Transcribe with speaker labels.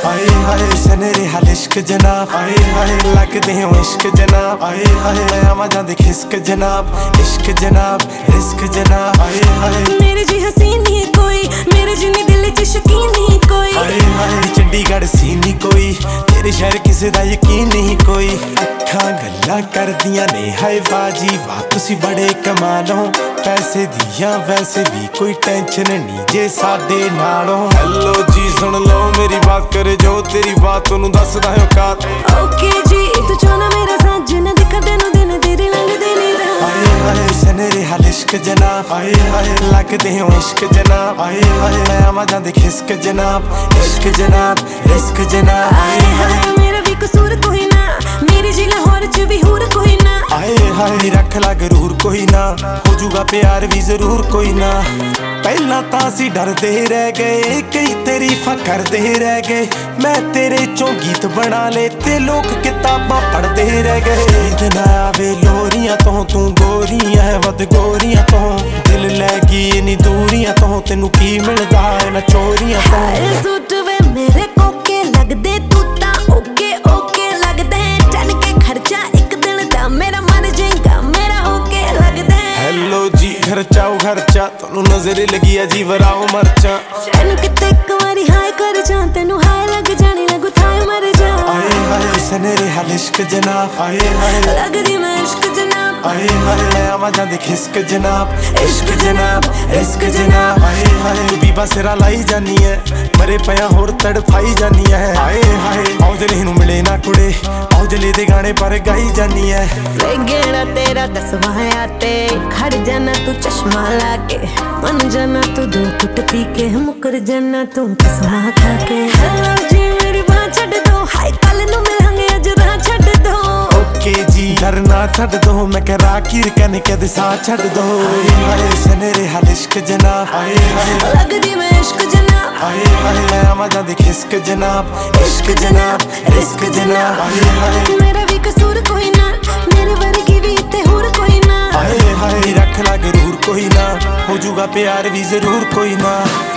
Speaker 1: आए हाय सनेरे हाल इश्क जनाब, आए हाय लगदे हो इश्क जनाब, आए हाय आवाज़ां दे खिसक जनाब, इश्क जनाब रिस्क जनाब, आए हाय
Speaker 2: मेरे जी हसीन नहीं कोई, मेरे जिन्नी दिल च शकीन नहीं कोई,
Speaker 1: आए हाय चंडीगढ़ सी नहीं कोई, तेरे शहर किसे दा यकीन नहीं कोई। अखां गल्लां करदियां ने हाय बाजी वाह तुसी बड़े कमाल हो, पैसे दियां वैसे भी कोई टेंशन नहीं जे साडे नालों। हेलो जी सुन लो मेरी बात करे जो तेरी बात ओनू दसदा है औकात।
Speaker 2: ओके जी तू चाहना मेरा साथ जिन्ना दिखा तेनू दिन तेरे लंघदे नहीं राह।
Speaker 1: आए हाय सनेरे हाल इश्क जनाब, आए हाय लगदे हो इश्क जनाब, आए हाय आवाज़ां दे खिसक जनाब, इश्क जनाब रिस्क जनाब,
Speaker 2: आए हाय मेरा भी कसूर कोई ना, मेरी जी लाहौर च भी हूर कोई ना,
Speaker 1: आए हाय रख ला गरूर कोई ना, हो जूगा प्यार भी जरूर कोई ना। पहला तां असीं डरदे रह गए कई तारीफां करदे रह गए, मैं तेरे चों गीत बना ले ते लोग किताबां पढ़दे रह गए। नींद ना आवे लोरियां तो तू गोरियां है वध गोरियां तो, दिल लै गई इन्नी दूरियां तो तेनू की मिलदा है ना चोरियां तो।
Speaker 2: हाय सूट वे मेरे कोके लगदे तू तां ओके ओके लगदे, चल के खर्चा एक दिन दा मेरा मर जाएगा मेरा होके लगदे।
Speaker 1: हेलो जी खर्चाओ खर्चा तोनू नजर लगी अजीब राओ मरचा,
Speaker 2: तेनू किते एक वारी हाय कर जा तेनू हाय लग जानी लगू थाए मर जा।
Speaker 1: आए हाय सनेरे हाल इश्क जनाब, आए हाय
Speaker 2: लगदी मैं इश्क जनाब,
Speaker 1: आए हाय आवाज़ां दे खिसक जनाब, इश्क जनाब रिस्क जनाब, आए हाय बीबा सिरा लाई जानी है मरे पिया होर तड़फाई जानी है। आए हाय औजले नू मिले ना कुड़े औजले दे गाने पर गाई जानी है।
Speaker 2: वे गेड़ा तेरा दसवाया ते खड़ जाना तू चश्मा लाके, मन जाना तू दो घुट पी के, मुकर जाना तू कसमा खा के। हेलो जी मेरी बात छड़ दो, हाय कल नू मिलांगे अज राह छड़ दो।
Speaker 1: ओके जी डरना छड़ दो मैं कह राखीर कहने कद सा छड़ दो। आए हाय सनेरे हाल इश्क जनाब, आए हाय
Speaker 2: लगदी मैं इश्क जनाब,
Speaker 1: आए हाय आवाज़ां दे खिसक जनाब, इश्क जनाब रिस्क जनाब, आए हाय
Speaker 2: मेरा भी कसूर कोई ना, मेरे वर्गी भी इत्ते होर कोई ना,
Speaker 1: आए हाय रख ला गरूर कोई ना, हो जूगा प्यार भी जरूर कोई ना।